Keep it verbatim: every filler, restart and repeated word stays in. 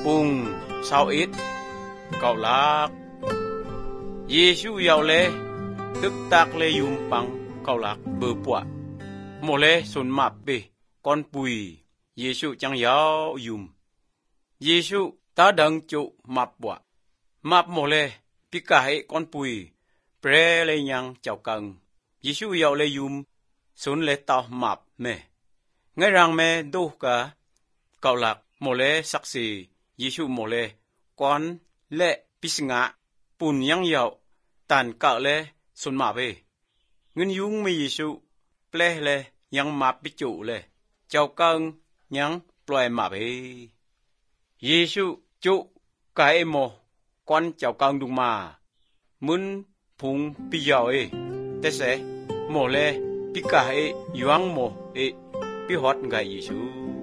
ปุงชาวอิดเก่าลักเยซูยาวเลตึกตักเลยุมปังเก่าลักเบอร์ปวดโมเลสุนมาเปก้อนปุยเยซูจังยาวยุมเยซูตาดังจุมาปวดมาโมเลปิกาให้ก้อนปุยเปรเลยยังเจ้ากังเยซูยาวเลยุมสุนเลตามาบเมไงรังเมดูกะเก่าลักโมเลสักสีเยซูโมเลก้อนเละปิสงะปุ่นยังยาวตันกะเลสุนมาเปเงินยุงมีเยซูเปลเลยังมาปิจุเลเจ้ากังยังปล่อยมาเปเยซูจุกายโมก้อนเจ้ากังดุมามุนพุงปิยาวเอแต่เสโมเลปิกาเอยวงโมเอปิฮอดไงเยซู